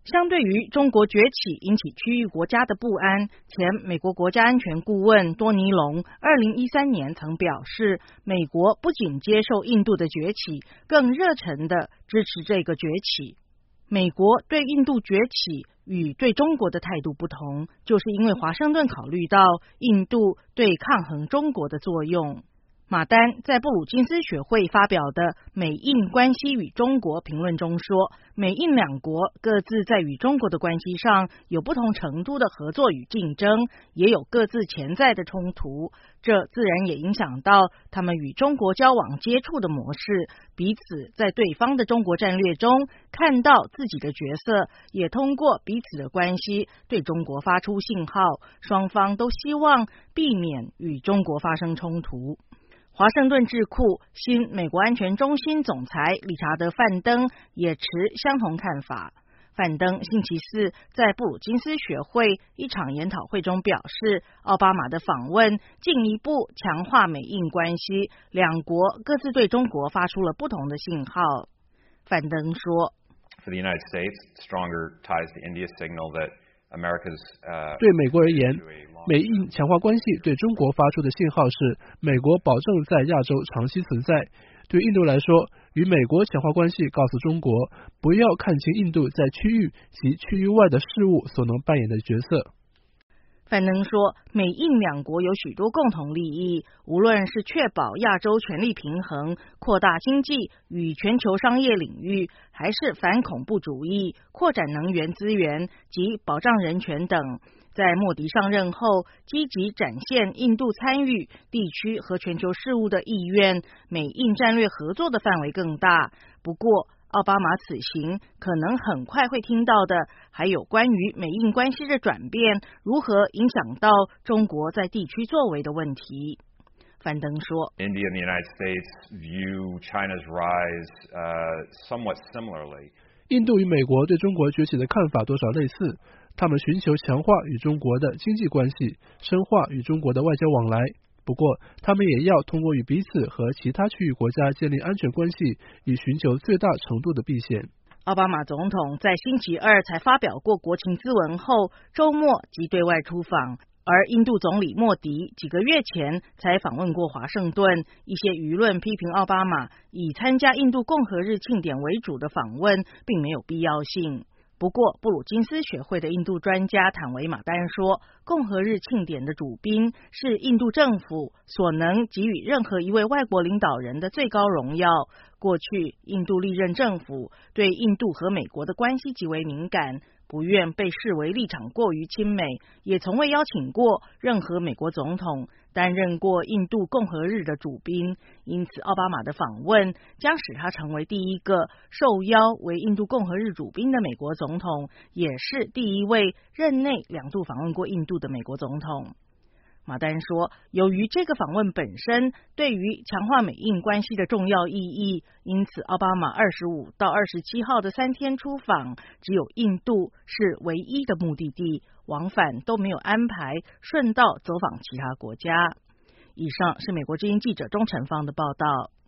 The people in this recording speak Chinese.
相对于中国崛起引起区域国家的不安，前美国国家安全顾问多尼龙2013年曾表示，美国不仅接受印度的崛起，更热忱地支持这个崛起。美国对印度崛起与对中国的态度不同，就是因为华盛顿考虑到印度对抗衡中国的作用。马丹在布鲁金斯学会发表的《美印关系与中国》评论中说，美印两国各自在与中国的关系上有不同程度的合作与竞争，也有各自潜在的冲突，这自然也影响到他们与中国交往接触的模式，彼此在对方的中国战略中看到自己的角色，也通过彼此的关系对中国发出信号，双方都希望避免与中国发生冲突。华盛顿智库新美国安全中心总裁理查德·范登也持相同看法。范登星期四在布鲁金斯学会一场研讨会中表示，奥巴马的访问进一步强化美印关系，两国各自对中国发出了不同的信号。范登说 For the United States, stronger ties to India signal that America's, 对美国而言，美印强化关系对中国发出的信号是美国保证在亚洲长期存在。对印度来说，与美国强化关系告诉中国不要看清印度在区域及区域外的事务所能扮演的角色。 范登说，美印两国有许多共同利益，无论是确保亚洲权力平衡、扩大经济与全球商业领域，还是反恐怖主义、扩展能源资源及保障人权等。在莫迪上任后，积极展现印度参与地区和全球事务的意愿，美印战略合作的范围更大。不过，奥巴马此行可能很快会听到的，还有关于美印关系的转变如何影响到中国在地区作为的问题。范登说 India and the United States view China's rise somewhat similarly. 印度与美国对中国崛起的看法多少类似，他们寻求强化与中国的经济关系，深化与中国的外交往来。不过，他们也要通过与彼此和其他区域国家建立安全关系，以寻求最大程度的避险。 奥巴马总统在星期二才发表过国情咨文后，周末即对外出访。而印度总理莫迪几个月前才访问过华盛顿，一些舆论批评奥巴马以参加印度共和日庆典为主的访问并没有必要性。不过，布鲁金斯学会的印度专家坦维马丹说，共和日庆典的主宾是印度政府所能给予任何一位外国领导人的最高荣耀。过去，印度历任政府对印度和美国的关系极为敏感，不愿被视为立场过于亲美，也从未邀请过任何美国总统担任过印度共和日的主宾，因此奥巴马的访问将使他成为第一个受邀为印度共和日主宾的美国总统，也是第一位任内2度访问过印度的美国总统。马丹说，由于这个访问本身对于强化美印关系的重要意义，因此奥巴马25到27号的3天出访，只有印度是唯一的目的地，往返都没有安排顺道走访其他国家。以上是美国之音记者钟晨芳的报道。